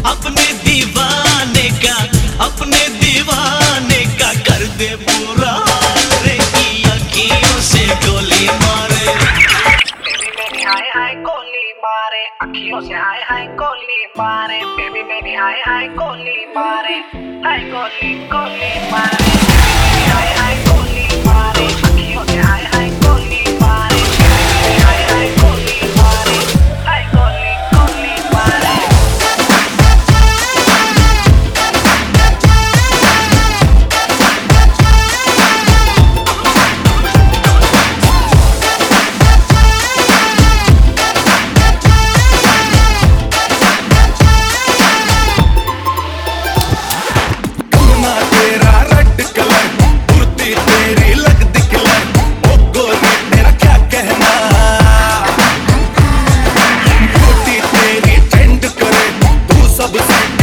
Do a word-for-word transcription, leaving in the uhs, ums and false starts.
अपने दीवाने का अपने दीवाने का कर दे पूरा हाल रे की अखियों से गोली मारे। बेबी मेरी हाय हाय गोली मारे, अखियों से हाय हाय गोली मारे। बेबी मेरी हाय हाय गोली मारे, हाय गोली गोली मारे। बेबी मेरी हाय हाय गोली मारे, अखियों से हाय हाय गोली मारे। बेबी मेरी हाय हाय गोली मारे, हाय गोली गोली मारे। सब